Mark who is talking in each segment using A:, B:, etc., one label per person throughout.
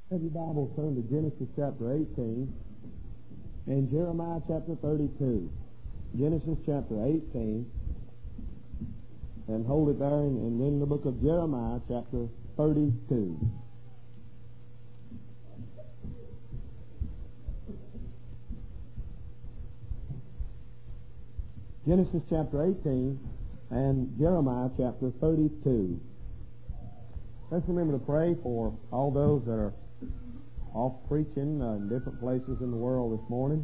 A: Have your Bible turned to Genesis chapter 18 and Jeremiah chapter 32. Genesis chapter 18 and hold it there, and then the book of Jeremiah chapter 32. Genesis chapter 18 and Jeremiah chapter 32. Let's remember to pray for all those that are off preaching in different places in the world this morning.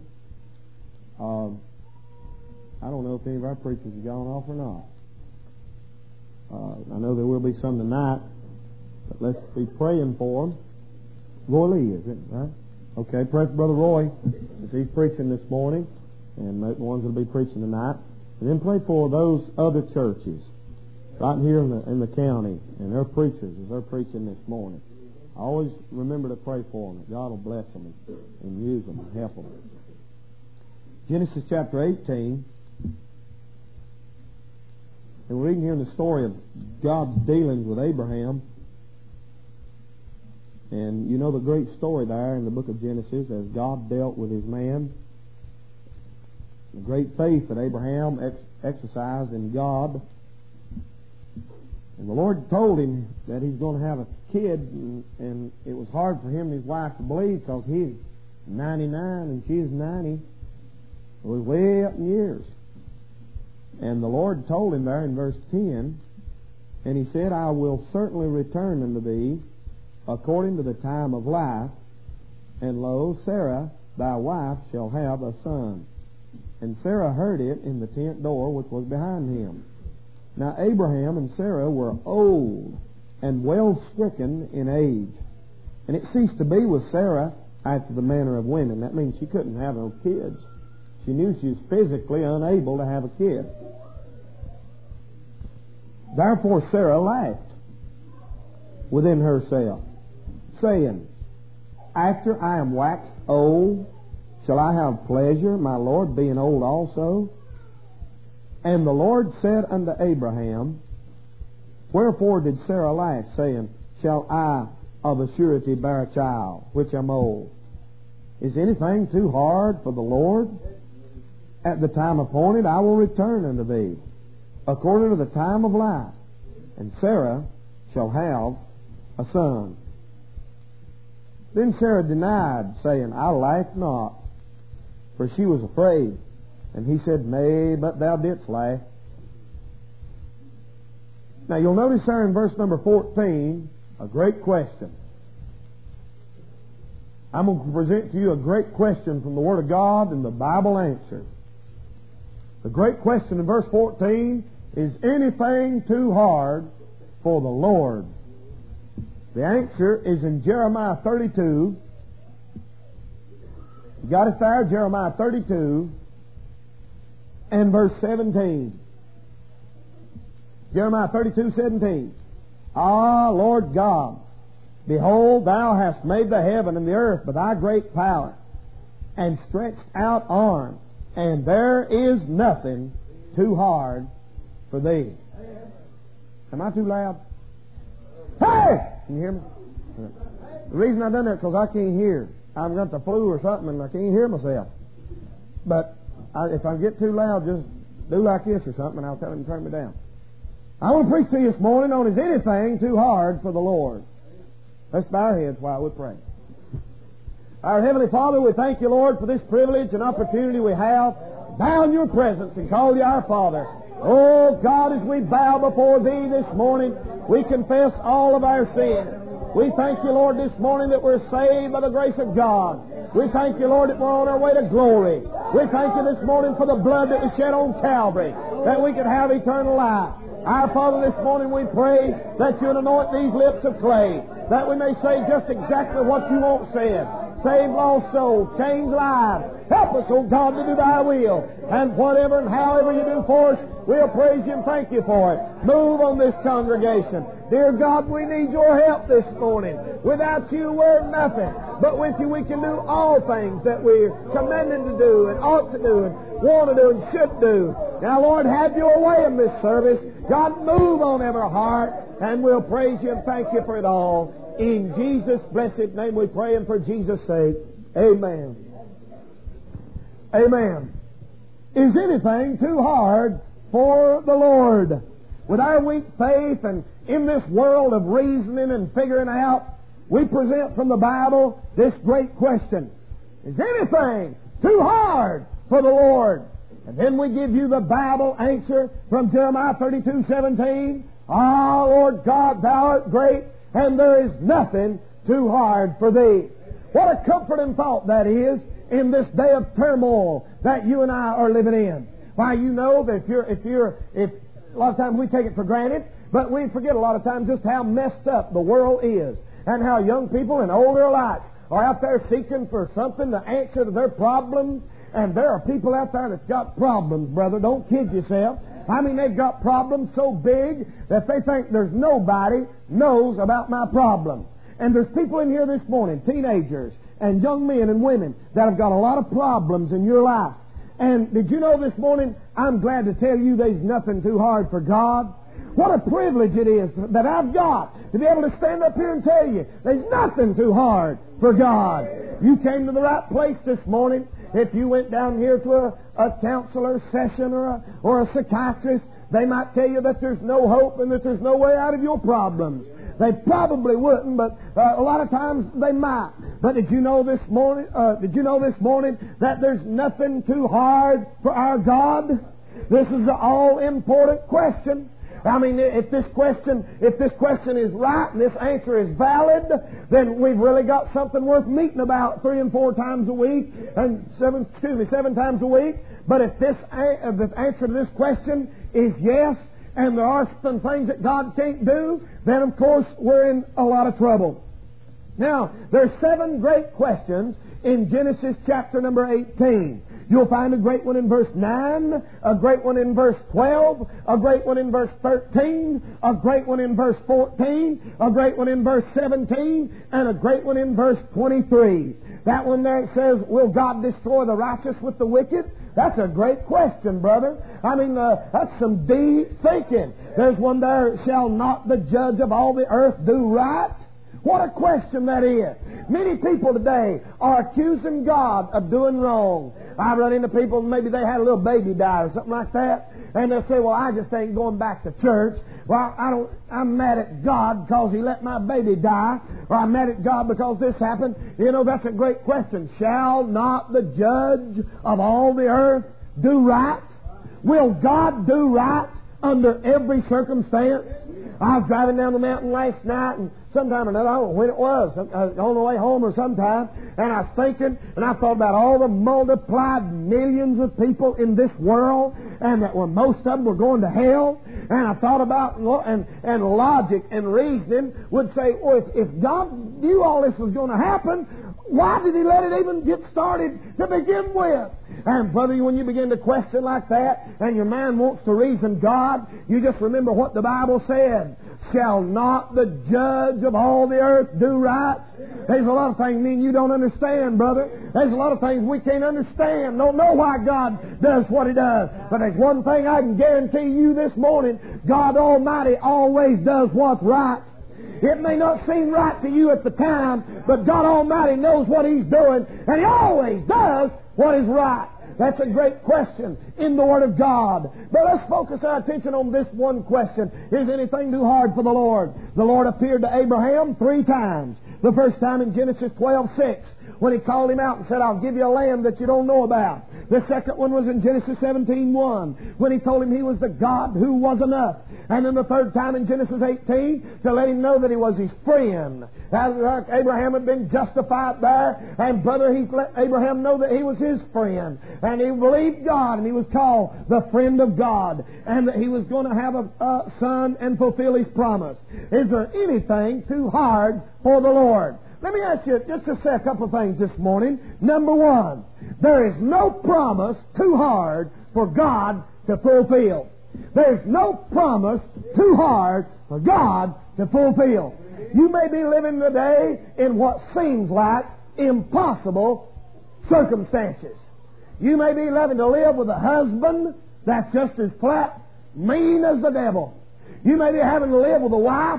A: I don't know if any of our preachers have gone off or not. I know there will be some tonight, but let's be praying for them. Roy Lee, is it, right? Okay, pray for Brother Roy as he's preaching this morning, and the ones that will be preaching tonight. And then pray for those other churches right here in the county and their preachers as they're preaching this morning. I always remember to pray for them, that God will bless them and use them and help them. Genesis chapter 18. And we're reading here in the story of God's dealings with Abraham. And you know the great story there in the book of Genesis as God dealt with his man. The great faith that Abraham exercised in God. And the Lord told him that he's going to have a kid, and it was hard for him and his wife to believe because he's 99 and she's 90. It was way up in years. And the Lord told him there in verse 10, and he said, I will certainly return unto thee according to the time of life, and lo, Sarah thy wife shall have a son. And Sarah heard it in the tent door which was behind him. Now Abraham and Sarah were old and well stricken in age. And it ceased to be with Sarah after the manner of women. That means she couldn't have no kids. She knew she was physically unable to have a kid. Therefore Sarah laughed within herself, saying, After I am waxed old, shall I have pleasure, my Lord, being old also? And the Lord said unto Abraham, Wherefore did Sarah laugh, saying, Shall I of a surety bear a child, which am old? Is anything too hard for the Lord? At the time appointed I will return unto thee, according to the time of life, and Sarah shall have a son. Then Sarah denied, saying, I laughed not, for she was afraid. And he said, Nay, but thou didst laugh. Now you'll notice there in verse number 14, a great question. I'm going to present to you a great question from the Word of God and the Bible answer. The great question in verse 14 is, anything too hard for the Lord? The answer is in Jeremiah 32. You got it there? Jeremiah 32 and verse 17. Jeremiah 32:17. Ah, Lord God, behold, thou hast made the heaven and the earth by thy great power, and stretched out arm, and there is nothing too hard for thee. Am I too loud? Hey! Can you hear me? The reason I've done that is because I can't hear. I've got the flu or something and I can't hear myself. But if I get too loud, just do like this or something and I'll tell him to turn me down. I want to preach to you this morning on Is Anything Too Hard for the Lord? Let's bow our heads while we pray. Our Heavenly Father, we thank you, Lord, for this privilege and opportunity we have to bow in your presence and call you our Father. Oh, God, as we bow before thee this morning, we confess all of our sins. We thank you, Lord, this morning that we're saved by the grace of God. We thank you, Lord, that we're on our way to glory. We thank you this morning for the blood that was shed on Calvary, that we could have eternal life. Our Father, this morning we pray that you would anoint these lips of clay, that we may say just exactly what you want said. Save lost souls, change lives. Help us, oh God, to do thy will. And whatever and however you do for us, we'll praise you and thank you for it. Move on this congregation. Dear God, we need your help this morning. Without you, we're nothing. But with you, we can do all things that we're commanded to do and ought to do and want to do and should do. Now, Lord, have your way in this service. God, move on every heart, and we'll praise you and thank you for it all. In Jesus' blessed name we pray, and for Jesus' sake, amen. Amen. Is anything too hard for the Lord? With our weak faith and in this world of reasoning and figuring out, we present from the Bible this great question. Is anything too hard for the Lord? And then we give you the Bible answer from Jeremiah 32:17. Ah, Lord God, Thou art great, and there is nothing too hard for Thee. What a comforting thought that is in this day of turmoil that you and I are living in. Why, you know that if a lot of times we take it for granted, but we forget a lot of times just how messed up the world is, and how young people and older alike are out there seeking for something to answer to their problems. And there are people out there that's got problems, brother. Don't kid yourself. I mean, they've got problems so big that they think there's nobody knows about my problem. And there's people in here this morning, teenagers and young men and women, that have got a lot of problems in your life. And did you know this morning, I'm glad to tell you there's nothing too hard for God. What a privilege it is that I've got to be able to stand up here and tell you there's nothing too hard for God. You came to the right place this morning. If you went down here to a counselor session or a psychiatrist, they might tell you that there's no hope and that there's no way out of your problems. They probably wouldn't, but a lot of times they might. But did you know this morning? That there's nothing too hard for our God? This is an all-important question. I mean, if this question is right and this answer is valid, then we've really got something worth meeting about 3 and 4 times a week, and 7 times a week. But if the answer to this question is yes, and there are some things that God can't do, then of course we're in a lot of trouble. Now, there's 7 great questions in Genesis chapter number 18. You'll find a great one in verse 9, a great one in verse 12, a great one in verse 13, a great one in verse 14, a great one in verse 17, and a great one in verse 23. That one there says, will God destroy the righteous with the wicked? That's a great question, brother. I mean, that's some deep thinking. There's one there, shall not the judge of all the earth do right? What a question that is. Many people today are accusing God of doing wrong. I run into people, maybe they had a little baby die or something like that, and they'll say, well, I just ain't going back to church. Well, I'm mad at God because He let my baby die, or I'm mad at God because this happened. You know, that's a great question. Shall not the judge of all the earth do right? Will God do right under every circumstance? I was driving down the mountain last night, and sometime or another, I don't know when it was, on the way home or sometime, and I was thinking, and I thought about all the multiplied millions of people in this world, and that most of them were going to hell, and I thought about, and logic and reasoning would say, well, if God knew all this was going to happen, why did He let it even get started to begin with? And brother, when you begin to question like that, and your mind wants to reason God, you just remember what the Bible said. Shall not the judge of all the earth do right? There's a lot of things me and you don't understand, brother. There's a lot of things we can't understand. Don't know why God does what He does. But there's one thing I can guarantee you this morning. God Almighty always does what's right. It may not seem right to you at the time, but God Almighty knows what He's doing, and He always does what is right. That's a great question in the Word of God. But let's focus our attention on this one question. Is anything too hard for the Lord? The Lord appeared to Abraham 3 times. The first time in Genesis 12:6, when He called him out and said, I'll give you a land that you don't know about. The second one was in Genesis 17:1, when He told him He was the God who was enough. And then the third time in Genesis 18, to let him know that He was his friend. Abraham had been justified there, and brother, He let Abraham know that he was his friend. And he believed God, and he was called the friend of God, and that he was going to have a son and fulfill His promise. Is there anything too hard for the Lord? Let me ask you just to say a couple of things this morning. Number one, there is no promise too hard for God to fulfill. There's no promise too hard for God to fulfill. You may be living today in what seems like impossible circumstances. You may be having to live with a husband that's just as flat mean as the devil. You may be having to live with a wife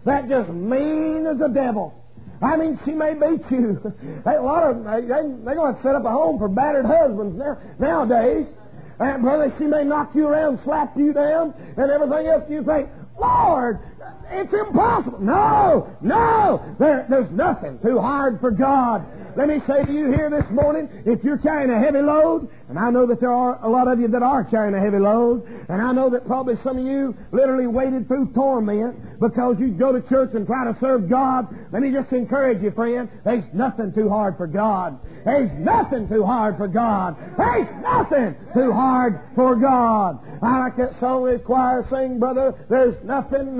A: that just mean as a devil. I mean, she may beat you. A lot of they're going to set up a home for battered husbands nowadays. And brother, she may knock you around, slap you down, and everything else. You think, Lord, it's impossible. No, there's nothing too hard for God. Let me say to you here this morning, if you're carrying a heavy load, and I know that there are a lot of you that are carrying a heavy load, and I know that probably some of you literally waded through torment because you go to church and try to serve God, let me just encourage you, friend, there's nothing too hard for God. There's nothing too hard for God. There's nothing too hard for God. I like that song this choir sing, brother. There's nothing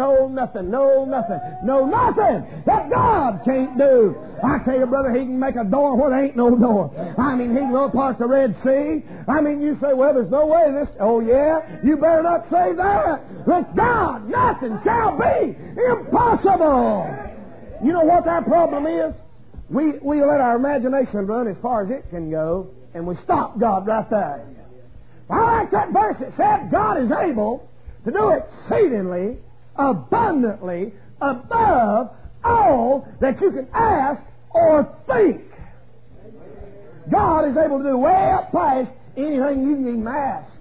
A: that God can't do. I tell you, brother, He can make a door where there ain't no door. I mean, He can part the Red Sea. I mean, you say, well, there's no way this... Oh, yeah? You better not say that. With God, nothing shall be impossible. You know what that problem is? We let our imagination run as far as it can go, and we stop God right there. I like that verse that said God is able to do exceedingly, abundantly, above all that you can ask or think. God is able to do way up past anything you can even ask.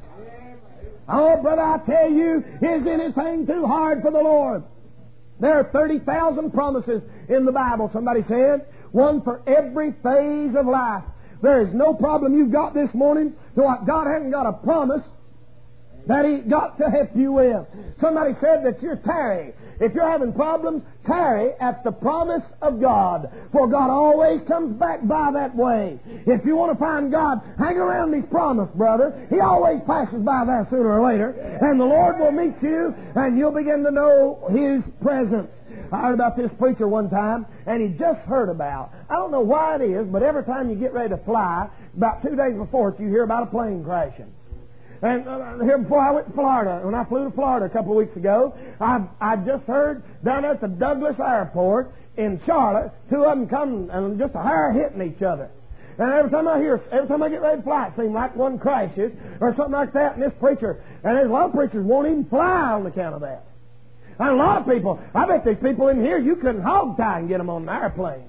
A: Oh, brother, I tell you, is anything too hard for the Lord? There are 30,000 promises in the Bible, somebody said. One for every phase of life. There is no problem you've got this morning to what God hasn't got a promise that He's got to help you with. Somebody said that you're tarry. If you're having problems, tarry at the promise of God. For God always comes back by that way. If you want to find God, hang around His promise, brother. He always passes by there sooner or later. And the Lord will meet you, and you'll begin to know His presence. I heard about this preacher one time, and he just heard about, I don't know why it is, but every time you get ready to fly, about 2 days before it, you hear about a plane crashing. And here before I went to Florida, when I flew to Florida a couple of weeks ago, I just heard down at the Douglas Airport in Charlotte, two of them come and just a hair hitting each other. And every time I get ready to fly, it seems like one crashes or something like that. And this preacher, and there's a lot of preachers won't even fly on account of that. And a lot of people, I bet there's people in here you couldn't hog tie and get them on an airplane.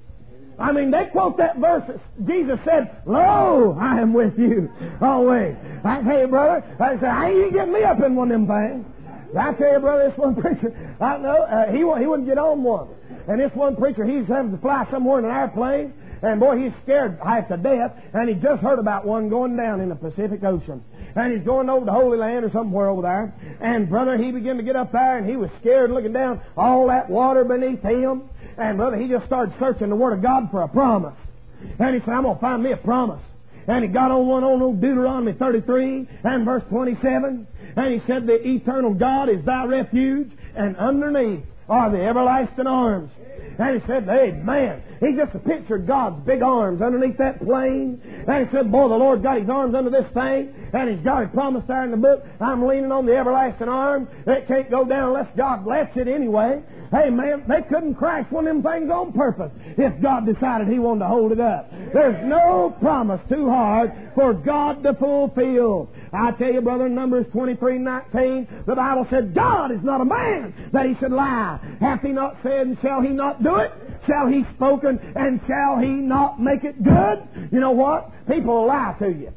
A: I mean, they quote that verse. Jesus said, "Lo, I am with you always." I tell you, brother, I say, "How you get me up in one of them things?" I tell you, brother, this one preacher, I know he wouldn't get on one. And this one preacher, he's having to fly somewhere in an airplane, and boy, he's scared half to death. And he just heard about one going down in the Pacific Ocean. And he's going over the Holy Land or somewhere over there. And brother, he began to get up there, and he was scared looking down all that water beneath him. And brother, he just started searching the Word of God for a promise. And he said, "I'm going to find me a promise." And he got on one on Deuteronomy 33 and verse 27. And he said, "The eternal God is thy refuge, and underneath are the everlasting arms." And he said, "Hey, man," he just pictured God's big arms underneath that plane. And he said, "Boy, the Lord got His arms under this thing, and He's got His promise there in the book. I'm leaning on the everlasting arm. It can't go down unless God lets it anyway." Hey, man, they couldn't crash one of them things on purpose if God decided He wanted to hold it up. There's no promise too hard for God to fulfill. I tell you, brother, Numbers 23:19, the Bible said, "God is not a man that He should lie. Hath He not said, and shall He not do it? Shall He spoken, and shall He not make it good?" You know what? People will lie to you.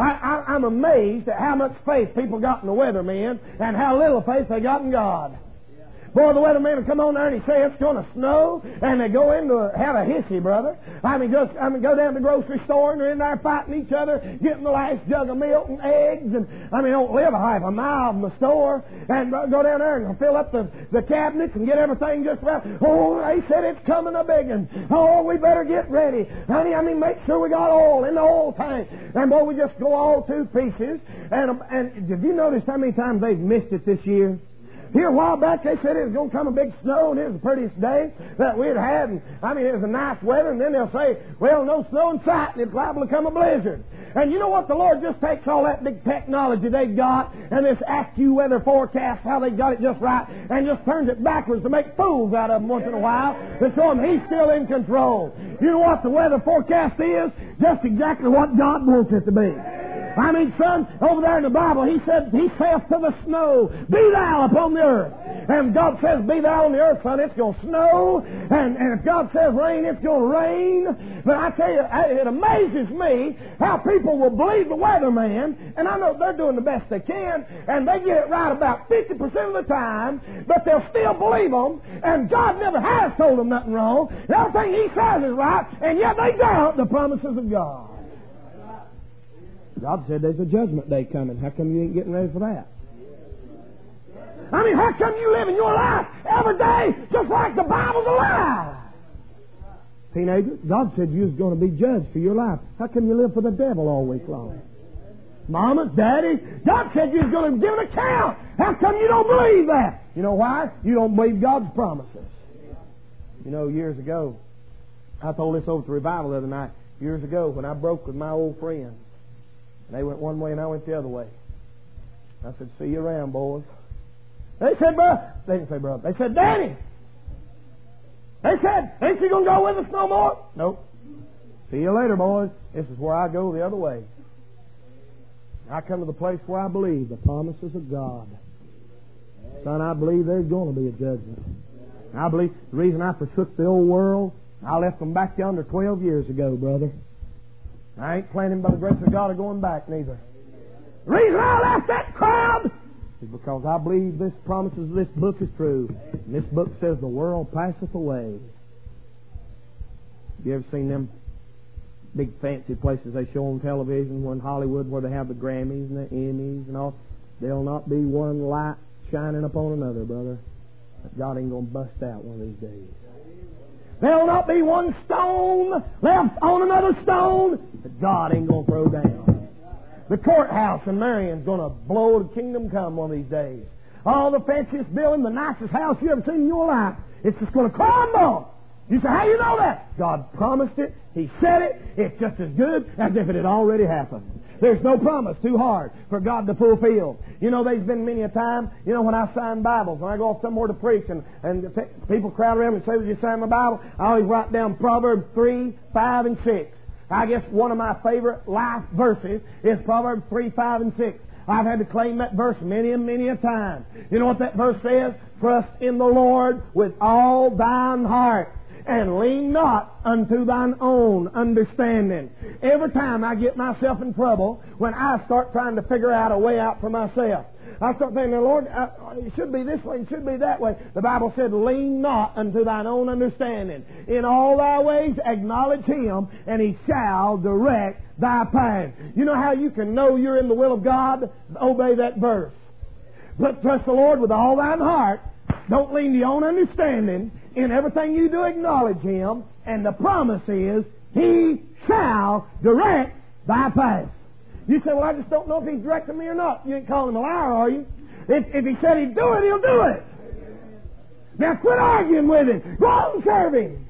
A: I'm amazed at how much faith people got in the weatherman and how little faith they got in God. Boy, the weatherman will come on there and he say it's going to snow, and they go in to have a hissy, brother. I mean, go down to the grocery store, and they're in there fighting each other, getting the last jug of milk and eggs, and don't live a half a mile from the store, and go down there and fill up the cabinets and get everything just right. Oh, they said it's coming a big one. Oh, we better get ready. Honey, make sure we got oil in the oil tank. And boy, we just go all to pieces. And have you noticed how many times they've missed it this year? Here a while back, they said it was going to come a big snow, and it was the prettiest day that we'd had. And, it was a nice weather, and then they'll say, "Well, no snow in sight, and it's liable to come a blizzard." And you know what? The Lord just takes all that big technology they've got, and this AccuWeather forecast, how they got it just right, and just turns it backwards to make fools out of them once in a while, to show them He's still in control. You know what the weather forecast is? Just exactly what God wants it to be. I mean, son, over there in the Bible, He said, He saith to the snow, be thou upon the earth. And God says, be thou on the earth, son, it's going to snow. And if God says rain, it's going to rain. But I tell you, it amazes me how people will believe the weatherman. And I know they're doing the best they can. And they get it right about 50% of the time. But they'll still believe them. And God never has told them nothing wrong. And everything He says is right. And yet they doubt the promises of God. God said there's a judgment day coming. How come you ain't getting ready for that? I mean, how come you live in your life every day just like the Bible's alive? Teenager, God said you was going to be judged for your life. How come you live for the devil all week long? Mama, Daddy, God said you was going to give an account. How come you don't believe that? You know why? You don't believe God's promises. You know, years ago, I told this over at the revival the other night. Years ago, when I broke with my old friends, they went one way and I went the other way. I said, see you around, boys. They said, brother. They didn't say brother. They said, Danny. They said, ain't you going to go with us no more? Nope. See you later, boys. This is where I go the other way. I come to the place where I believe the promises of God. Son, I believe there's going to be a judgment. I believe the reason I forsook the old world, I left them back yonder 12 years ago, brother. I ain't planning by the grace of God of going back neither. The reason I left that crowd is because I believe this promises of this book is true. And this book says the world passeth away. You ever seen them big fancy places they show on television in Hollywood where they have the Grammys and the Emmys and all? There'll not be one light shining upon another, brother. God ain't going to bust out one of these days. There'll not be one stone left on another stone that God ain't going to throw down. The courthouse in Marion's going to blow to kingdom come one of these days. All the fanciest building, the nicest house you ever seen in your life, it's just going to crumble. You say, how you know that? God promised it. He said it. It's just as good as if it had already happened. There's no promise too hard for God to fulfill. You know, there's been many a time, you know, when I sign Bibles, when I go off somewhere to preach and people crowd around and say, would you sign my Bible? I always write down Proverbs 3, 5, and 6. I guess one of my favorite life verses is Proverbs 3, 5, and 6. I've had to claim that verse many and many a time. You know what that verse says? Trust in the Lord with all thine heart, and lean not unto thine own understanding. Every time I get myself in trouble, when I start trying to figure out a way out for myself, I start thinking, Lord, it should be this way, it should be that way. The Bible said, lean not unto thine own understanding. In all thy ways acknowledge Him, and He shall direct thy path. You know how you can know you're in the will of God? Obey that verse. But trust the Lord with all thine heart. Don't lean to your own understanding. In everything you do, acknowledge Him. And the promise is, He shall direct thy path. You say, well, I just don't know if He's directing me or not. You ain't calling Him a liar, are you? If He said He'd do it, He'll do it. Now quit arguing with Him. Go out and serve Him.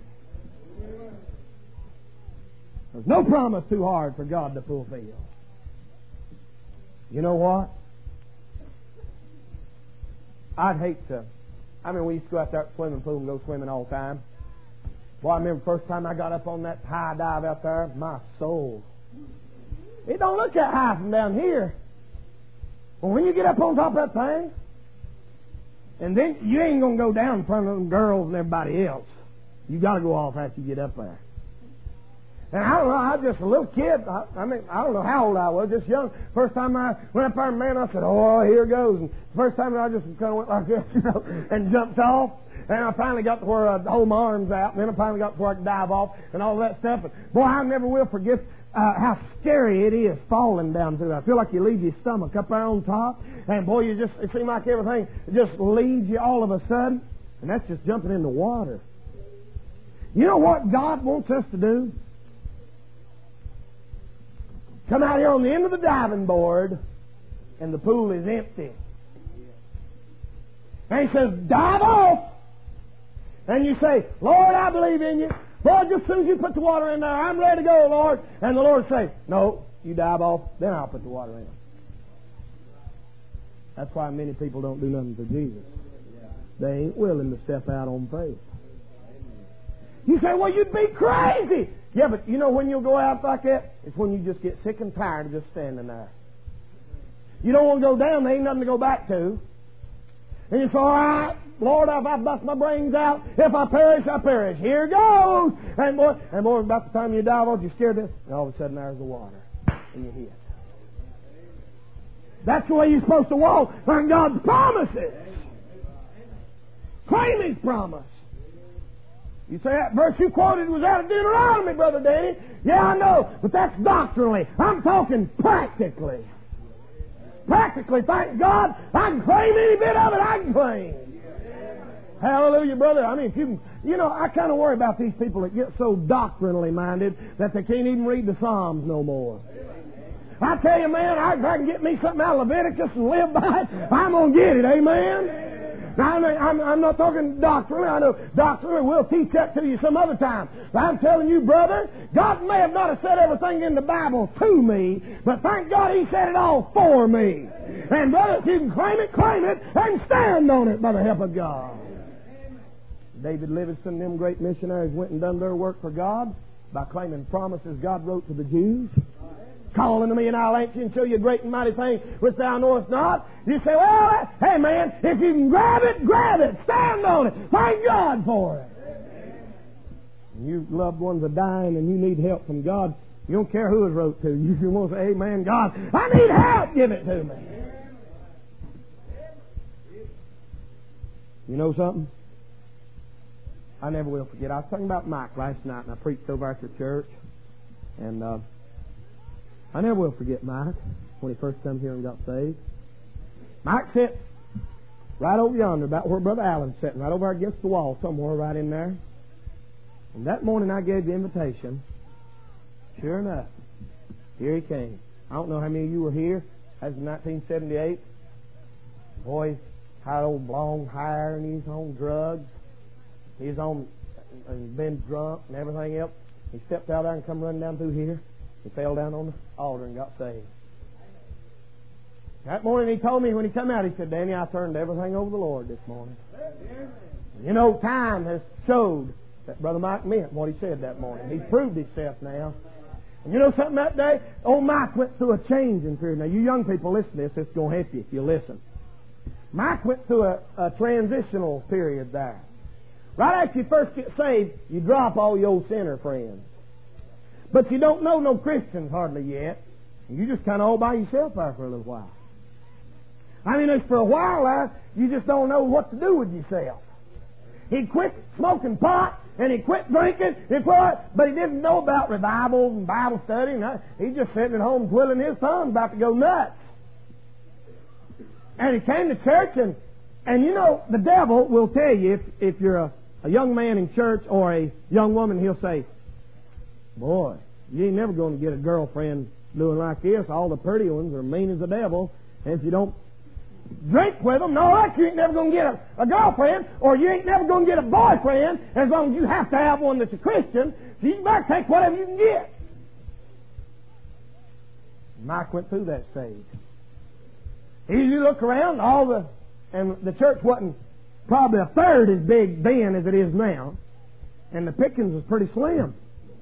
A: There's no promise too hard for God to fulfill. You know what? I'd hate to. I mean, we used to go out there at the swimming pool and go swimming all the time. Boy, I remember the first time I got up on that high dive out there, my soul. It don't look that high from down here. Well, when you get up on top of that thing, and then you ain't going to go down in front of them girls and everybody else. You got to go off after you get up there. And I don't know, I was just a little kid. I mean, I don't know how old I was, just young. First time I went up there, man, I said, oh, here goes. And the first time I just kind of went like this, you know, and jumped off. And I finally got to where I'd hold my arms out. And then I finally got to where I could dive off and all that stuff. And boy, I never will forget how scary it is falling down through that. I feel like you leave your stomach up there on top. And boy, it seems like everything just leaves you all of a sudden. And that's just jumping in the water. You know what God wants us to do? Come out here on the end of the diving board, and the pool is empty. And He says, dive off. And you say, Lord, I believe in you. Lord, just as soon as you put the water in there, I'm ready to go, Lord. And the Lord say, no, you dive off, then I'll put the water in. That's why many people don't do nothing for Jesus. They ain't willing to step out on faith. You say, well, you'd be crazy. Yeah, but you know when you'll go out like that? It's when you just get sick and tired of just standing there. You don't want to go down. There ain't nothing to go back to. And you say, all right, Lord, if I bust my brains out, if I perish, I perish. Here goes. And boy, about the time you die, you're scared of it. And all of a sudden there's the water. And you hit. That's the way you're supposed to walk on God's promises. Claim His promise. You say that verse you quoted was out of Deuteronomy, Brother Danny. Yeah, I know, but that's doctrinally. I'm talking practically. Practically, thank God, I can claim any bit of it I can claim. Hallelujah, brother. I mean, if you can, I kind of worry about these people that get so doctrinally minded that they can't even read the Psalms no more. I tell you, man, if I can get me something out of Leviticus and live by it, I'm going to get it. Amen? Now, I'm not talking doctrinally. I know doctrinally we'll teach that to you some other time. But I'm telling you, brother, God may have not have said everything in the Bible to me, but thank God He said it all for me. And brother, if you can claim it, and stand on it by the help of God. David Livingstone, them great missionaries went and done their work for God by claiming promises God wrote to the Jews. Call unto me, and I'll answer you and show you a great and mighty thing which thou knowest not. You say, well, hey man, if you can grab it, stand on it. Thank God for it. And your loved ones are dying and you need help from God. You don't care who it wrote to. You want to say, amen, God, I need help, give it to me. You know something? I never will forget. I was talking about Mike last night, and I preached over at the church. And I never will forget Mike when he first come here and got saved. Mike sat right over yonder, about where Brother Allen's sitting, right over against the wall somewhere right in there. And that morning I gave the invitation. Sure enough, here he came. I don't know how many of you were here. That was in 1978. Boy, he had old long hair and he's on drugs. He's on and been drunk and everything else. He stepped out there and come running down through here. He fell down on the altar and got saved. That morning he told me when he come out, he said, Danny, I turned everything over to the Lord this morning. Time has showed that Brother Mike meant what he said that morning. He's proved himself now. And you know something that day? Old Mike went through a changing period. Now, you young people, listen to this. It's going to help you if you listen. Mike went through a transitional period there. Right after you first get saved, you drop all your old sinner friends. But you don't know no Christians hardly yet. You just kind of all by yourself there for a little while. I mean, for a while there, you just don't know what to do with yourself. He quit smoking pot, and he quit drinking, but he didn't know about revivals and Bible study. And he's just sitting at home twiddling his thumbs, about to go nuts. And he came to church, and you know, the devil will tell you, if you're a young man in church or a young woman, he'll say, boy, you ain't never going to get a girlfriend doing like this. All the pretty ones are mean as the devil. And if you don't drink with them, no, you ain't never going to get a girlfriend, or you ain't never going to get a boyfriend, as long as you have to have one that's a Christian. So you better take whatever you can get. Mike went through that stage. You look around, and the church wasn't probably a third as big then as it is now, and the pickings was pretty slim.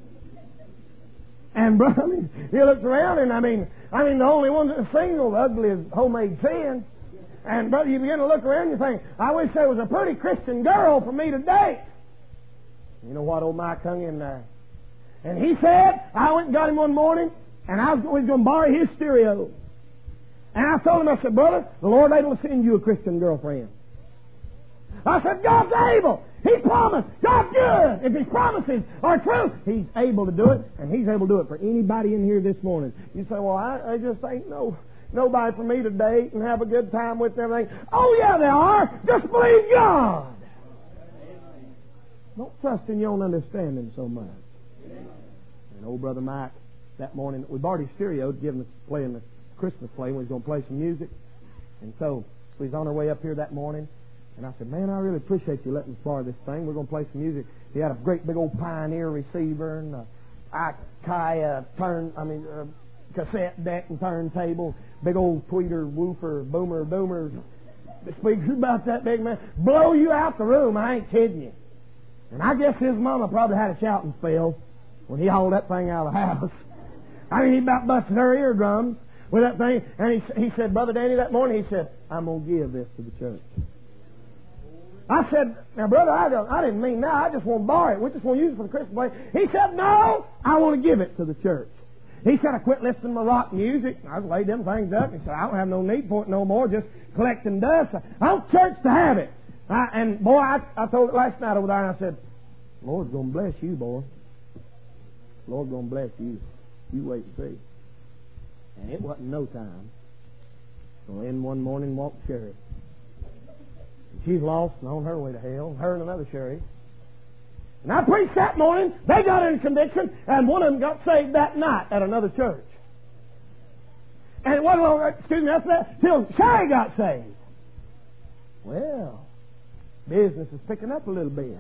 A: And brother, you look around, and I mean, the only one that's single, the ugly as homemade sin. And brother, you begin to look around, and you think, I wish there was a pretty Christian girl for me to date. You know what? Old Mike hung in there, and he said, I went and got him one morning, and I was going to borrow his stereo. And I told him, I said, brother, the Lord able to send you a Christian girlfriend. I said, God's able. He promised. God's good. If His promises are true, He's able to do it, and He's able to do it for anybody in here this morning. You say, well, I just ain't nobody for me to date and have a good time with and everything. Oh, yeah, there are. Just believe God. Don't trust in your own understanding so much. And old Brother Mike, that morning, we borrowed his stereo to give him playing the Christmas play. We was going to play some music. And so we was on our way up here that morning. And I said, man, I really appreciate you letting us borrow this thing. We're going to play some music. He had a great big old Pioneer receiver and a Ikaya cassette deck and turntable. Big old tweeter, woofer, boomer, doomer. The speakers about that big, man. Blow you out the room. I ain't kidding you. And I guess his mama probably had a shouting spell when he hauled that thing out of the house. I mean, he about busted her eardrums with that thing. And he said, Brother Danny, that morning, he said, I'm going to give this to the church. I said, now, brother, I didn't mean that. I just want to borrow it. We just want to use it for the Christmas play. He said, no, I want to give it to the church. He said, I quit listening to my rock music. I laid them things up. He said, I don't have no need for it no more, just collecting dust. I want church to have it. And boy, I told it last night over there, and I said, Lord's going to bless you, boy. Lord's going to bless you. You wait and see. And it wasn't no time. So in one morning walked Sherry. She's lost and on her way to hell. Her and another Sherry. And I preached that morning. They got in conviction, and one of them got saved that night at another church. And it wasn't long, excuse me, after that, till Sherry got saved. Well, business is picking up a little bit.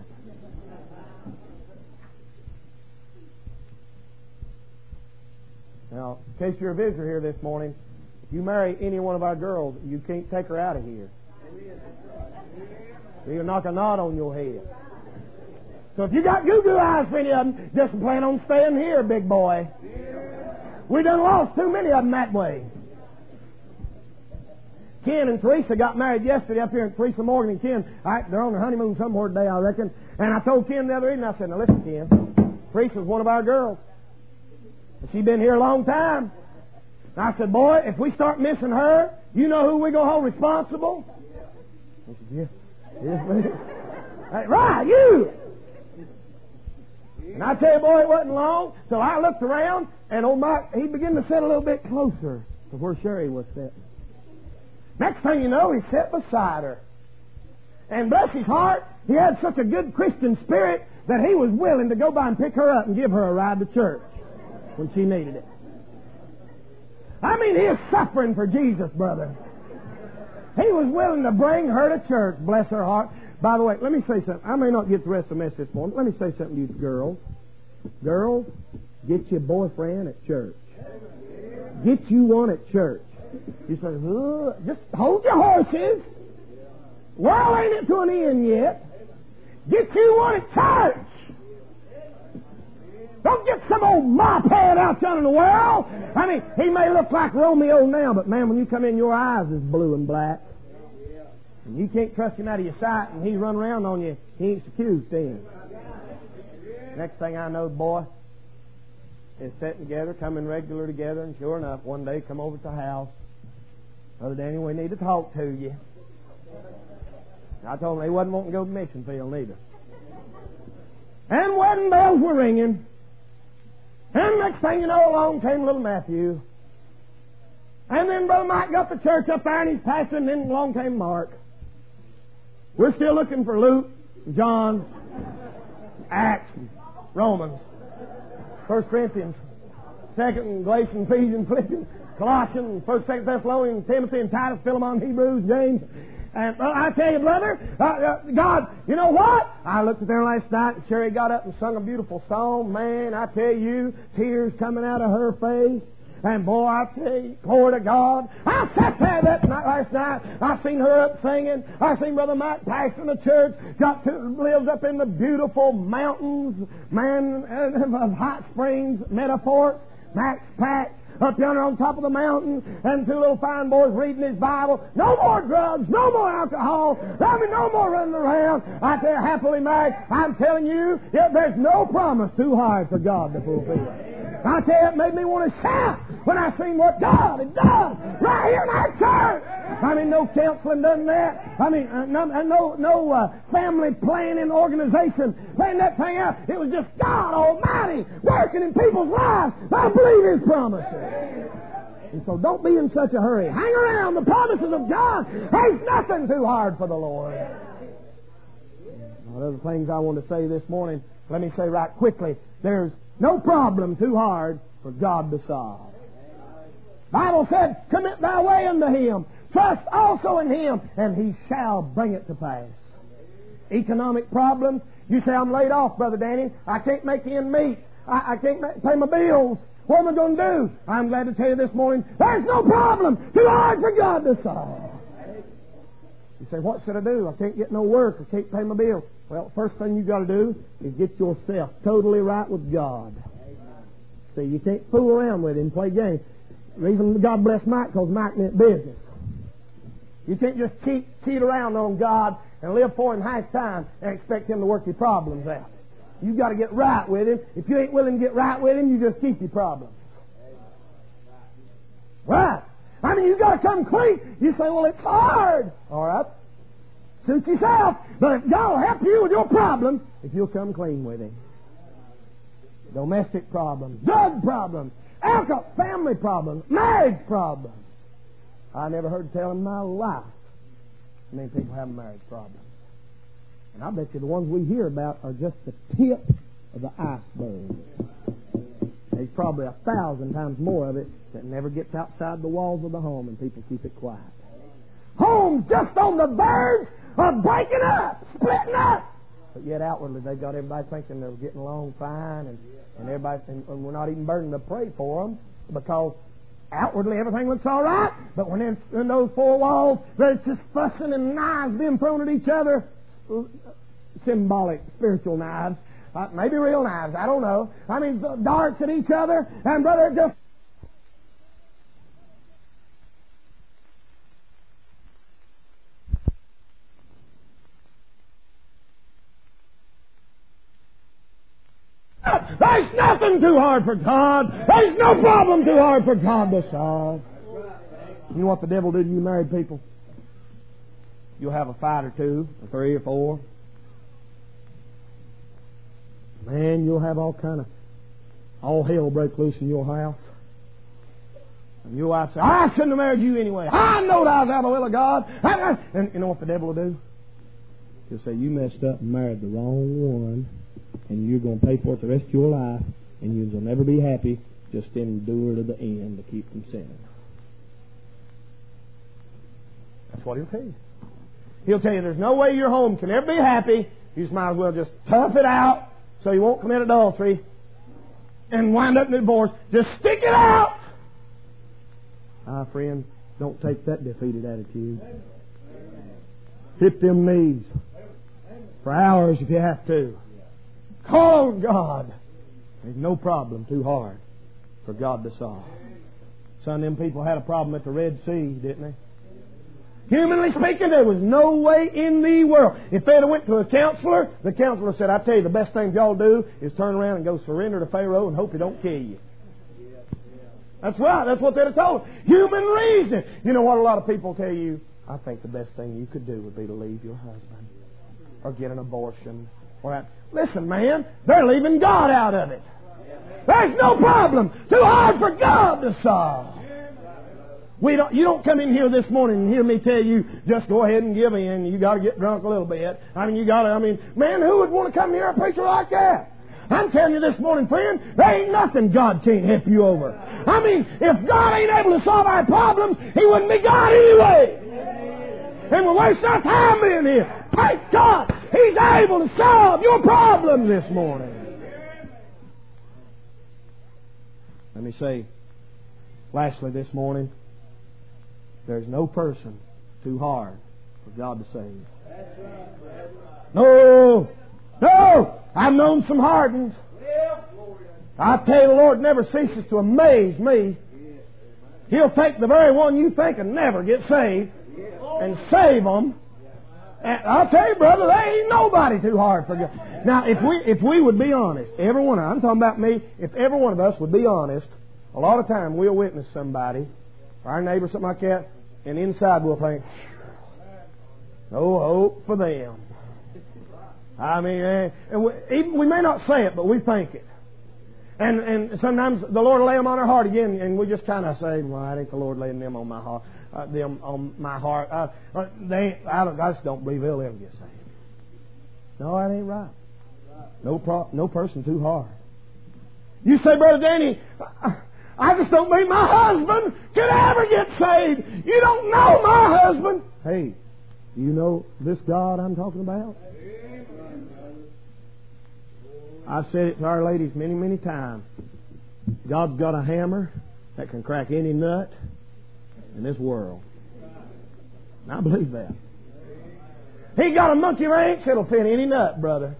A: Now, in case you're a visitor here this morning, if you marry any one of our girls, you can't take her out of here. You'll knock a knot on your head. So if you got goo-goo eyes for any of them, just plan on staying here, big boy. We done lost too many of them that way. Ken and Teresa got married yesterday up here. Teresa Morgan and Ken, they're on their honeymoon somewhere today, I reckon. And I told Ken the other evening, I said, now listen, Ken, Teresa's one of our girls. She's been here a long time. And I said, boy, if we start missing her, you know who we're going to hold responsible? He said, yes. Hey, right, you! And I tell you, boy, it wasn't long. So I looked around, and old Mike, he began to sit a little bit closer to where Sherry was sitting. Next thing you know, he sat beside her. And bless his heart, he had such a good Christian spirit that he was willing to go by and pick her up and give her a ride to church when she needed it. I mean, he is suffering for Jesus, brother. He was willing to bring her to church, bless her heart. By the way, let me say something. I may not get the rest of the message this morning. Let me say something to you girls. Girls, get your boyfriend at church. Get you one at church. You say, just hold your horses. Well, ain't it to an end yet. Get you one at church. Don't get some old mop head out there in the world. I mean, he may look like Romeo now, but man, when you come in, your eyes is blue and black. And you can't trust him out of your sight, and he's run around on you. He ain't accused then. Next thing I know, boy, is sitting together, coming regular together, and sure enough, one day come over to the house. Brother Danny, we need to talk to you. I told him they wasn't wanting to go to the mission field neither. And wedding bells were ringing. And next thing you know, along came little Matthew. And then Brother Mike got the church up there, and he's passing, and then along came Mark. We're still looking for Luke, John, Acts, Romans, 1 Corinthians, 2 Galatians, Ephesians, Philippians, Colossians, 1, 2 Thessalonians, Timothy, and Titus, Philemon, Hebrews, James. And I tell you, brother, God, you know what? I looked at there last night, and Sherry got up and sung a beautiful song. Man, I tell you, tears coming out of her face. And boy, I tell you, glory to God. I sat there that night last night. I seen her up singing. I seen Brother Mike pastoring the church. Lives up in the beautiful mountains, man, of Hot Springs, Metaphor, Max Patch. Up yonder on top of the mountain, and two little fine boys reading his Bible. No more drugs, no more alcohol, no more running around. I tell you, happily married. I'm telling you, there's no promise too hard for God to fulfill. I tell you, it made me want to shout when I seen what God had done right here in our church. I mean, no counseling done that. I mean, no family planning organization planning that thing out. It was just God Almighty working in people's lives. I believe His promises. And so don't be in such a hurry. Hang around the promises of God. There's nothing too hard for the Lord. One of the things I want to say this morning, let me say right quickly, there's no problem too hard for God to solve. The Bible said, commit thy way unto Him. Trust also in Him, and He shall bring it to pass. Economic problems. You say, I'm laid off, Brother Danny. I can't make end meet. I can't pay my bills. What am I going to do? I'm glad to tell you this morning, there's no problem too hard for God to solve. You say, what should I do? I can't get no work. I can't pay my bills. Well, first thing you've got to do is get yourself totally right with God. See, you can't fool around with Him and play games. The reason God bless Mike, because Mike meant business. You can't just cheat around on God and live for Him half time and expect Him to work your problems out. You've got to get right with Him. If you ain't willing to get right with Him, you just keep your problems. Right. I mean, you've got to come clean. You say, well, it's hard. All right. Suit yourself. But God will help you with your problems if you'll come clean with Him. Domestic problems, drug problems, alcohol, family problems, marriage problems. I never heard tell in my life how many people have marriage problems. And I bet you the ones we hear about are just the tip of the iceberg. There's probably 1,000 times more of it that never gets outside the walls of the home and people keep it quiet. Homes just on the verge of breaking up, splitting up. But yet outwardly they got everybody thinking they're getting along fine and everybody, and we're not even burdened to pray for them because outwardly everything looks all right, but when in those four walls there's just fussing and knives being thrown at each other, symbolic, spiritual knives, maybe real knives, I don't know. I mean, darts at each other, and brother, just there's nothing too hard for God. There's no problem too hard for God to solve. You know what the devil do to you married people? You'll have a fight or two, or three or four. Man, you'll have all hell break loose in your house. And your wife say, I shouldn't have married you anyway. I knowed I was out of the will of God. And you know what the devil will do? He'll say, you messed up and married the wrong one. And you're going to pay for it the rest of your life, and you'll never be happy. Just endure to the end to keep from sinning. That's what he'll tell you. He'll tell you there's no way your home can ever be happy. You just might as well just tough it out so you won't commit adultery and wind up in a divorce. Just stick it out. Friend, don't take that defeated attitude. Hit them knees for hours if you have to. Call God. There's no problem too hard for God to solve. Some of them people had a problem at the Red Sea, didn't they? Humanly speaking, there was no way in the world. If they'd have went to a counselor, the counselor said, I tell you, the best thing y'all do is turn around and go surrender to Pharaoh and hope he don't kill you. That's right. That's what they'd have told. Human reasoning. You know what a lot of people tell you? I think the best thing you could do would be to leave your husband or get an abortion. Listen, man, they're leaving God out of it. There's no problem too hard for God to solve. You don't come in here this morning and hear me tell you just go ahead and give in. You got to get drunk a little bit. Man, who would want to come here a preacher like that? I'm telling you this morning, friend, there ain't nothing God can't help you over. If God ain't able to solve our problems, He wouldn't be God anyway. And we're wasting our time being here. Thank God He's able to solve your problem this morning. Let me say, lastly this morning, there's no person too hard for God to save. No! I've known some hard ones. I tell you, the Lord never ceases to amaze me. He'll take the very one you think will never get saved and save them. And I'll tell you, brother, there ain't nobody too hard for God. Now, if we would be honest, every one of us, I'm talking about me, if every one of us would be honest, a lot of time we'll witness somebody, our neighbor, something like that, and inside we'll think, no hope for them. We may not say it, but we think it. And sometimes the Lord will lay them on our heart again, and we just kind of say, well, that ain't the Lord laying them on my heart. I just don't believe they'll ever get saved. No, that ain't right. No person too hard. You say, Brother Danny, I just don't believe my husband could ever get saved. You don't know my husband. Hey, you know this God I'm talking about? I've said it to our ladies many, many times. God's got a hammer that can crack any nut in this world. And I believe that. He got a monkey wrench, it'll fit any nut, brother.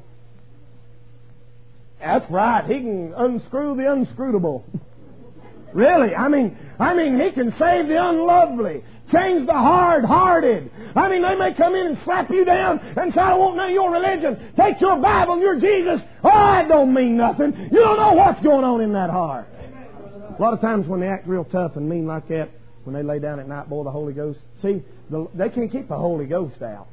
A: That's right. He can unscrew the unscrewable. Really, I mean, He can save the unlovely, change the hard-hearted. I mean, they may come in and slap you down and say, I don't want none of your religion. Take your Bible and your Jesus. Oh, that don't mean nothing. You don't know what's going on in that heart. A lot of times when they act real tough and mean like that, when they lay down at night, boy, the Holy Ghost, see, they can't keep the Holy Ghost out.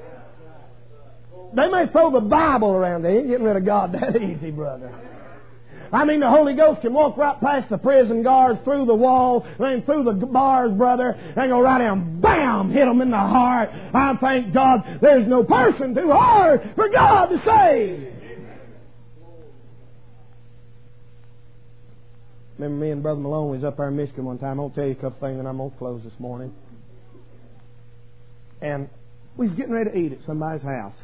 A: They may throw the Bible around. They ain't getting rid of God that easy, brother. I mean, the Holy Ghost can walk right past the prison guards, through the wall, and through the bars, brother, and go right down, bam, hit them in the heart. I thank God there's no person too hard for God to save. Remember me and Brother Malone was up there in Michigan one time. I'll tell you a couple things and I'm going to close this morning. And we was getting ready to eat at somebody's house.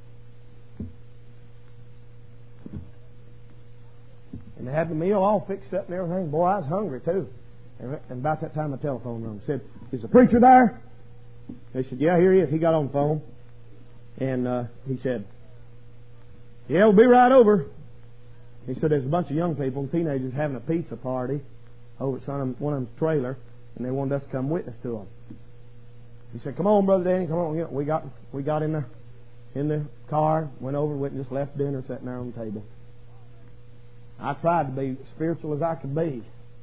A: And they had the meal all fixed up and everything. Boy, I was hungry too. And about that time, the telephone rang. Said, "Is the preacher there?" They said, "Yeah, here he is." He got on the phone. And he said, "Yeah, we'll be right over." He said, "There's a bunch of young people, teenagers, having a pizza party over at one of them's trailer, and they wanted us to come witness to them." He said, "Come on, Brother Danny, come on." We got in the car, went over, went and just left dinner, sitting there on the table. I tried to be spiritual as I could be.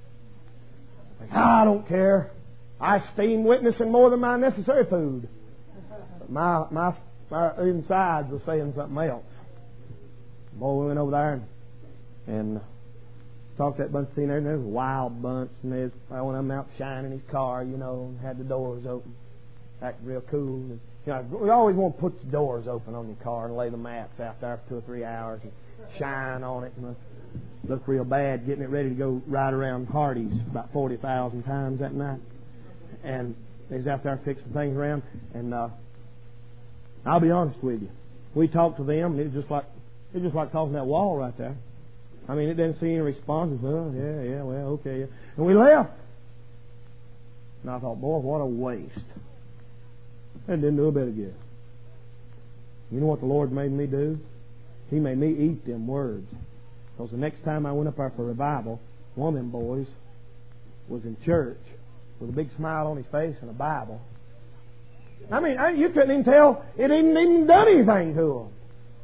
A: I don't care. I esteem witnessing more than my necessary food. But my insides were saying something else. Boy, we went over there and talked to that bunch of teenagers. There was a wild bunch, and there's one of them out shining his car, you know, and had the doors open, acting real cool. And, you know, we always want to put the doors open on your car and lay the mats out there for 2 or 3 hours and shine on it and look real bad, getting it ready to go right around Hardy's about 40,000 times that night. And they was out there fixing things around. And I'll be honest with you, we talked to them, and it was just like talking to that wall right there. I mean, it didn't see any responses. Well, yeah, well, okay. Yeah. And we left. And I thought, boy, what a waste. That didn't do a bit of good. You know what the Lord made me do? He made me eat them words. Because the next time I went up there for revival, one of them boys was in church with a big smile on his face and a Bible. I mean, you couldn't even tell it hadn't even done anything to him.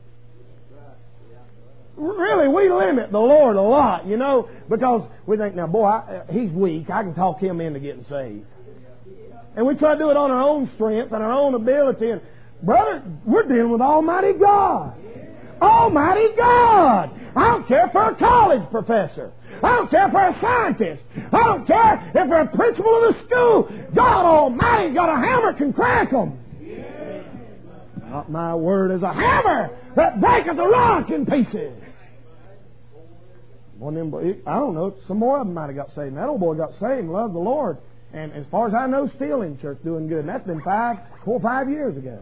A: Really, we limit the Lord a lot, you know, because we think, now, boy, he's weak. I can talk him into getting saved. And we try to do it on our own strength and our own ability. And, brother, we're dealing with Almighty God. Almighty God! I don't care for a college professor. I don't care for a scientist. I don't care if they're a principal of the school. God Almighty got a hammer can crack them. Not my word is a hammer that breaketh the rock in pieces. One of them, I don't know, some more of them might have got saved. And that old boy got saved and loved the Lord. And as far as I know, still in church doing good. And that's been 4 or 5 years ago.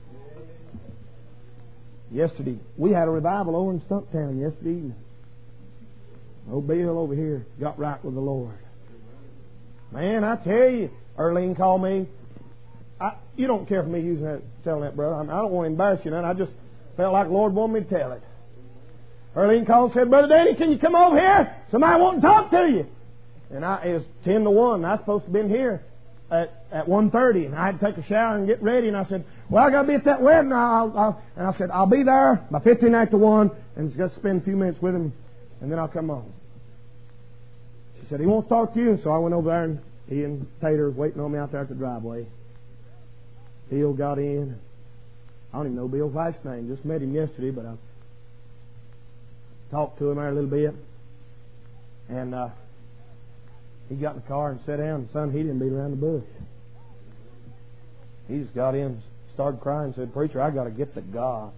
A: Yesterday, we had a revival over in Stumptown yesterday evening. Old Bill over here got right with the Lord. Man, I tell you, Earlene called me. You don't care for me telling that, brother. I don't want to embarrass you none. I just felt like the Lord wanted me to tell it. Earlene called and said, "Brother Danny, can you come over here? Somebody wants to talk to you." And it was 10 to 1. I was supposed to have been here at 1:30, and I had to take a shower and get ready. And I said, "Well, I got to be at that wedding." And I said, "I'll be there by 15 after 1, and just spend a few minutes with him, and then I'll come on." She said, "He wants to talk to you." So I went over there, and he and Tater was waiting on me out there at the driveway. Bill got in. I don't even know Bill's last name. Just met him yesterday, but I talked to him there a little bit. And he got in the car and sat down. And son, he didn't beat around the bush. He just got in, started crying, and said, "Preacher, I got to get to God."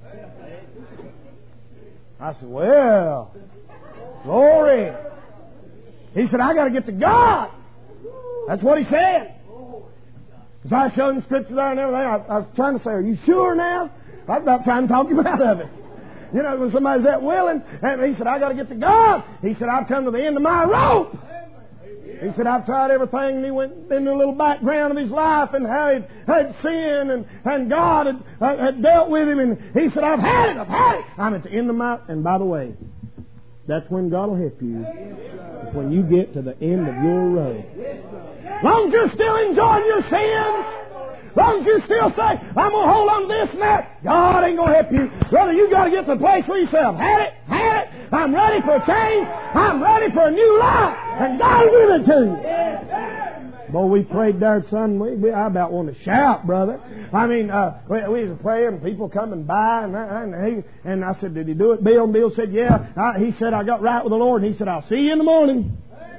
A: I said, "Well, glory." He said, "I got to get to God." That's what he said. As I showed him scripture there and everything, I was trying to say, "Are you sure now?" I was about trying to talk him out of it. You know, when somebody's that willing, and he said, "I got to get to God." He said, "I've come to the end of my rope." He said, I've tried everything, and he went into a little background of his life and how he had sinned and God had dealt with him, and he said, I've had it. I'm at the end of my... And by the way, that's when God will help you. When you get to the end of your road. As long as you're still enjoying your sins, as long as you still say, I'm going to hold on to this and that, God ain't going to help you. Brother, you got to get to the place where you say, I've had it. I'm ready for a change. I'm ready for a new life. And God will give it to you. Boy, we prayed there, son. I about want to shout, brother. I mean, we was praying, and people coming by, and I said, did he do it, Bill? And Bill said, yeah. He said, I got right with the Lord. And he said, I'll see you in the morning.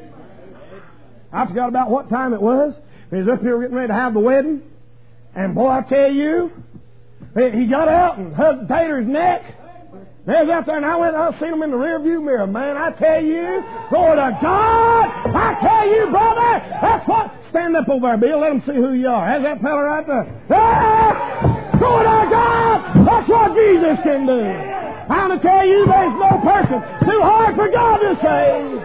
A: I forgot about what time it was. He was up here getting ready to have the wedding. And boy, I tell you, he got out and hugged Tater's neck. They was out there, and I seen him in the rear view mirror. Man, I tell you, glory to God, I tell you, brother, that's what... Stand up over there, Bill. Let them see who you are. How's that fella right there? Ah! Glory to God! That's what Jesus can do. I'm going to tell you, there's no person too hard for God to save.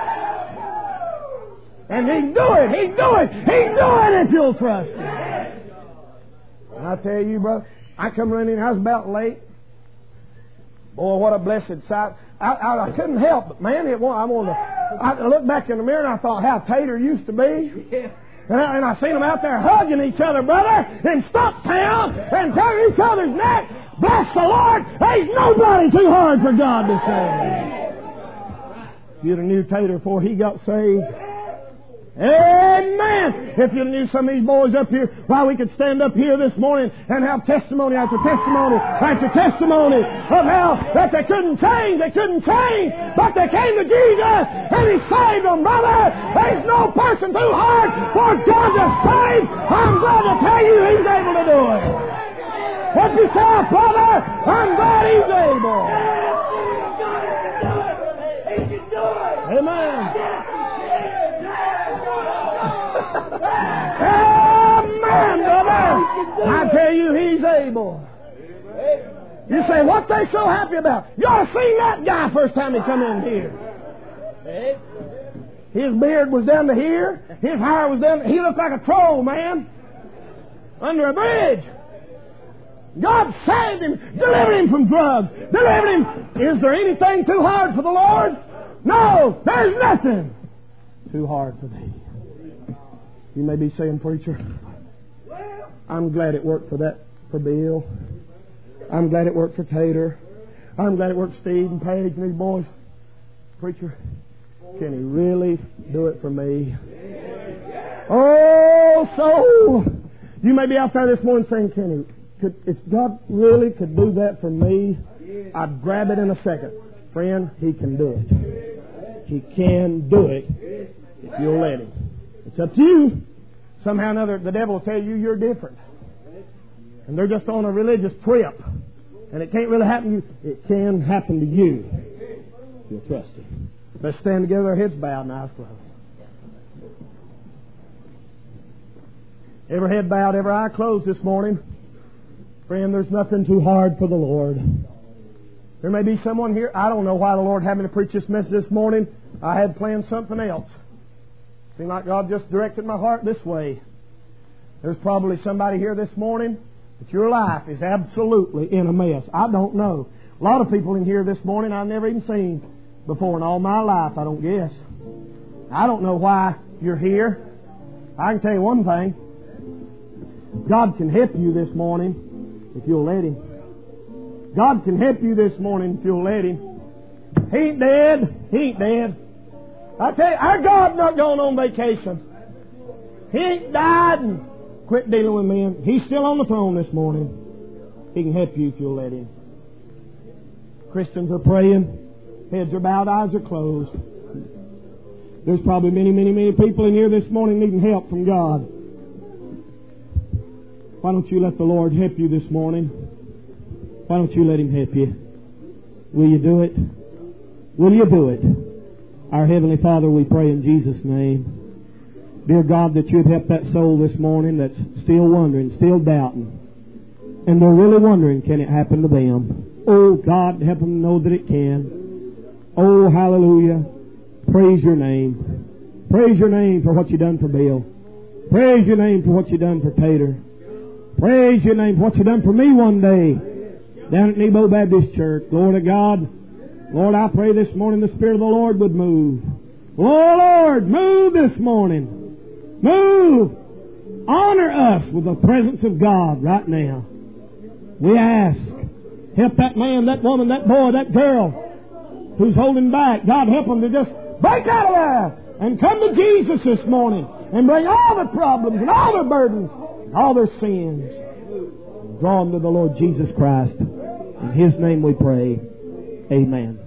A: And He can do it. He can do it. He can do it if you'll trust Him. And I tell you, brother, I come running in. I was about late. Boy, what a blessed sight. I couldn't help but, man, I looked back in the mirror and I thought how Tater used to be. And I seen them out there hugging each other, brother, in Stocktown and tugging each other's neck. Bless the Lord. There's nobody too hard for God to save. You'd have knew Tater before he got saved. Amen. If you knew some of these boys up here, why we could stand up here this morning and have testimony after testimony after testimony of how that they couldn't change, but they came to Jesus and He saved them, brother. There's no person too hard for God to save. I'm glad to tell you He's able to do it. What you say, brother? I'm glad He's able. He can do it. Amen. Amen, brother. I tell you, He's able. You say, what they so happy about? You ought to seen that guy first time he come in here. His beard was down to here. His hair was down. He looked like a troll, man. Under a bridge. God saved him, delivered him from drugs, delivered him. Is there anything too hard for the Lord? No, there's nothing too hard for Thee. You may be saying, preacher, I'm glad it worked for Bill. I'm glad it worked for Tater. I'm glad it worked for Steve and Paige and these boys. Preacher, can He really do it for me? Oh, so you may be out there this morning saying, if God really could do that for me, I'd grab it in a second. Friend, He can do it. He can do it if you'll let Him. It's up to you. Somehow or another, the devil will tell you you're different. And they're just on a religious trip. And it can't really happen to you. It can happen to you. You'll trust Him. Let's stand together, our heads bowed and eyes closed. Every head bowed, every eye closed this morning. Friend, there's nothing too hard for the Lord. There may be someone here. I don't know why the Lord had me to preach this message this morning. I had planned something else. Seemed like God just directed my heart this way. There's probably somebody here this morning that your life is absolutely in a mess. I don't know. A lot of people in here this morning I've never even seen before in all my life, I don't guess. I don't know why you're here. I can tell you one thing. God can help you this morning if you'll let Him. God can help you this morning if you'll let Him. He ain't dead. He ain't dead. I tell you, our God's not going on vacation. He ain't died and quit dealing with men. He's still on the throne this morning. He can help you if you'll let Him. Christians are praying. Heads are bowed, eyes are closed. There's probably many, many, many people in here this morning needing help from God. Why don't you let the Lord help you this morning? Why don't you let Him help you? Will you do it? Will you do it? Our Heavenly Father, we pray in Jesus' name. Dear God, that You'd help that soul this morning that's still wondering, still doubting. And they're really wondering, can it happen to them? Oh, God, help them know that it can. Oh, hallelujah. Praise Your name. Praise your name for what you done for Bill. Praise your name for what you done for Tater. Praise your name for what you done for me one day down at Nebo Baptist Church. Glory to God. Lord, I pray this morning the Spirit of the Lord would move. Oh, Lord, move this morning. Move. Honor us with the presence of God right now. We ask. Help that man, that woman, that boy, that girl who's holding back. God, help them to just break out of there and come to Jesus this morning and bring all their problems and all their burdens and all their sins. Draw them to the Lord Jesus Christ. In His name we pray. Amen.